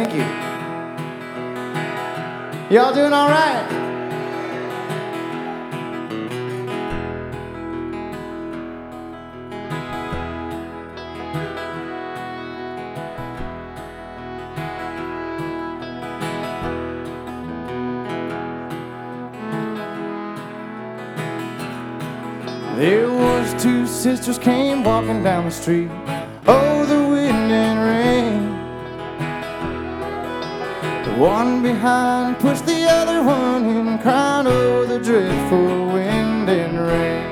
Thank you. Y'all doing all right? There was two sisters came walking down the street. Oh, the wind and rain. The one behind pushed the other one in, crying, oh, the dreadful wind and rain.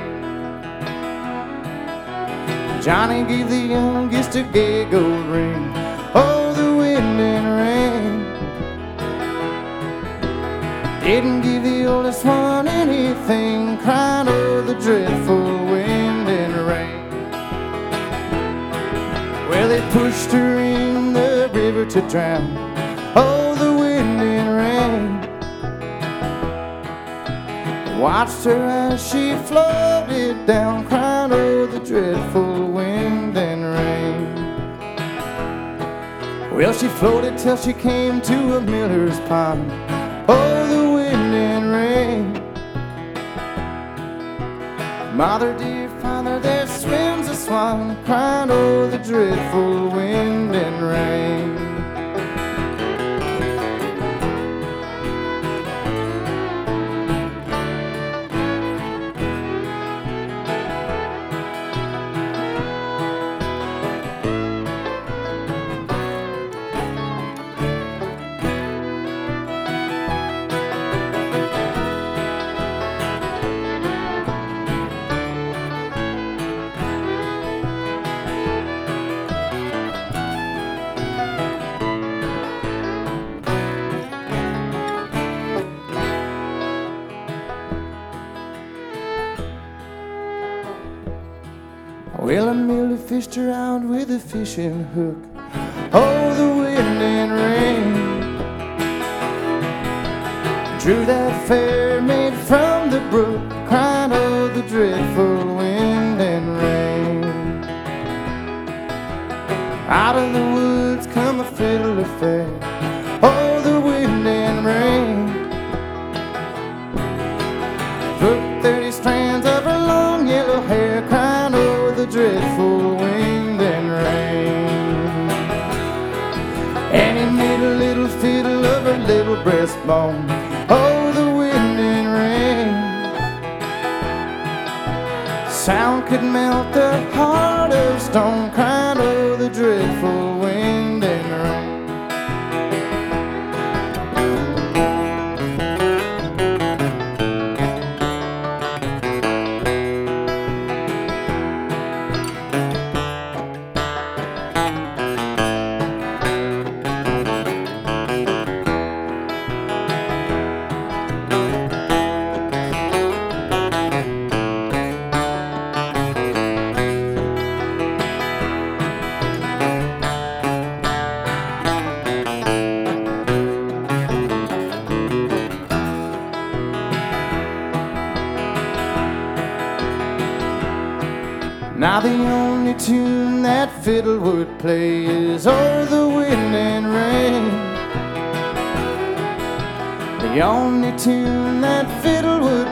Johnny gave the youngest a gay gold ring. Oh, the wind and rain. Didn't give the oldest one anything, crying, oh, the dreadful wind and rain. Well, they pushed her in the river to drown. Oh, the wind and rain. Watched her as she floated down, crying, oh, the dreadful wind and rain. Well, she floated till she came to a miller's pond. Oh, the wind and rain. Mother, dear father, there swims a swan, crying, oh, the dreadful wind and rain. Well, Amelia fished her out with a fishing hook. Oh, the wind and rain. Drew that fair maid from the brook, crying, oh, the dreadful wind and rain. Out of the woods come a fiddler fair. Oh, the wind and rain. Took 30 strands of her long yellow hair, crying, oh, the dreadful wind and rain. And he made a little fiddle of her little breastbone. Oh, the wind and rain. Sound could melt the heart of stone, crying, oh, the dreadful wind and rain. Now the only tune that fiddle would play is, oh, the wind and rain. The only tune that fiddle would